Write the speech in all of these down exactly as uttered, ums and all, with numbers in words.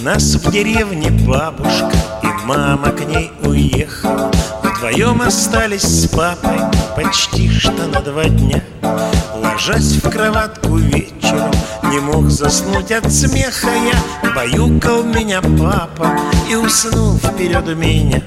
нас в деревне бабушка, и мама к ней уехала. Вдвоем остались с папой почти что на два дня. Ложась в кроватку вечером, не мог заснуть от смеха я. Баюкал меня папа и уснул вперед меня.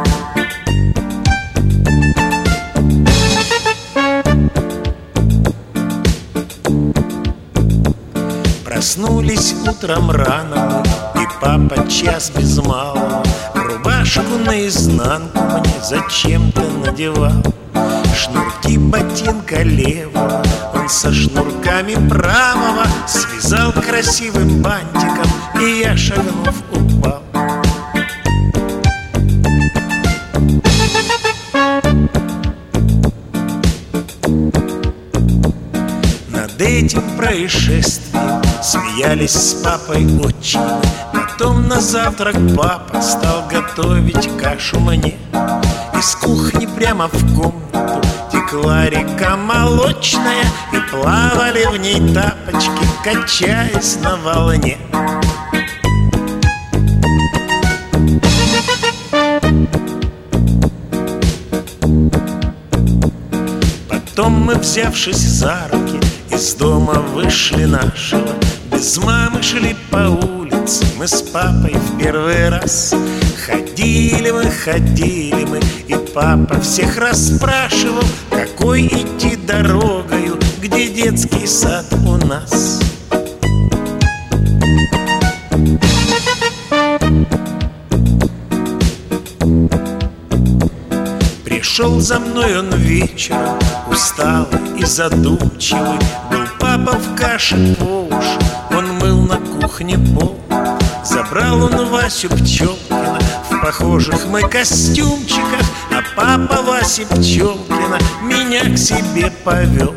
Проснулись утром рано мы, и папа час без малого рубашку наизнанку мне зачем-то надевал. Шнурки ботинка левого он со шнурками правого связал красивым бантиком, и я, шагнув, упал. Над этим происшествием смеялись с папой очень. Потом на завтрак папа стал готовить кашу мне. Из кухни прямо в комнату текла река молочная, и плавали в ней тапочки, качаясь на волне. Потом мы, взявшись за руки, из дома вышли нашего. Без мамы шли по улице мы с папой в первый раз. Ходили мы, ходили мы, и папа всех расспрашивал, какой идти дорогою, где детский сад у нас. Пришел за мной он вечером, усталый и задумчивый. Был папа в каше по уши, он мыл на кухне пол. Забрал он Васю Пчелкина в похожих мы костюмчиках, а папа Васи Пчелкина меня к себе повел.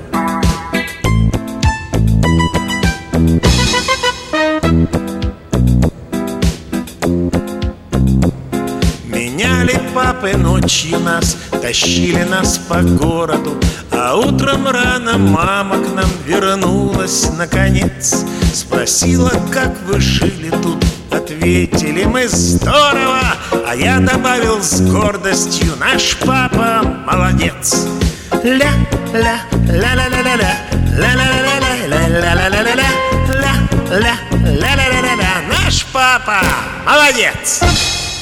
Меняли папы ночью нас, тащили нас по городу, а утром рано мама к нам вернулась наконец. Спросила, как вы жили тут, ответили мы: здорово. А я добавил с гордостью: наш папа молодец. Ля-ля-ля-ля-ля-ля-ля, ля-ля-ля-ля-ля-ля-ля-ля, ля-ля-ля-ля-ля-ля-ля, наш папа молодец.